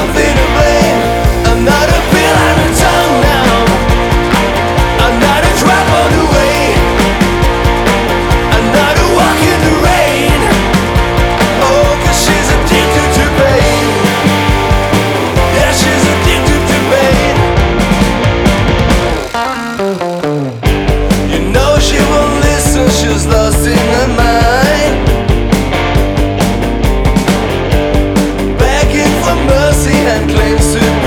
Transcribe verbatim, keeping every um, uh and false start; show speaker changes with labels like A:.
A: nothing to blame. I'm not a pill on her tongue now. I'm not a drop on the way. I'm not a walk in the rain. Oh, 'cause she's addicted to pain. Yeah, she's addicted to pain. You know she won't listen, she's lost in her mind. Begging for mercy and claims to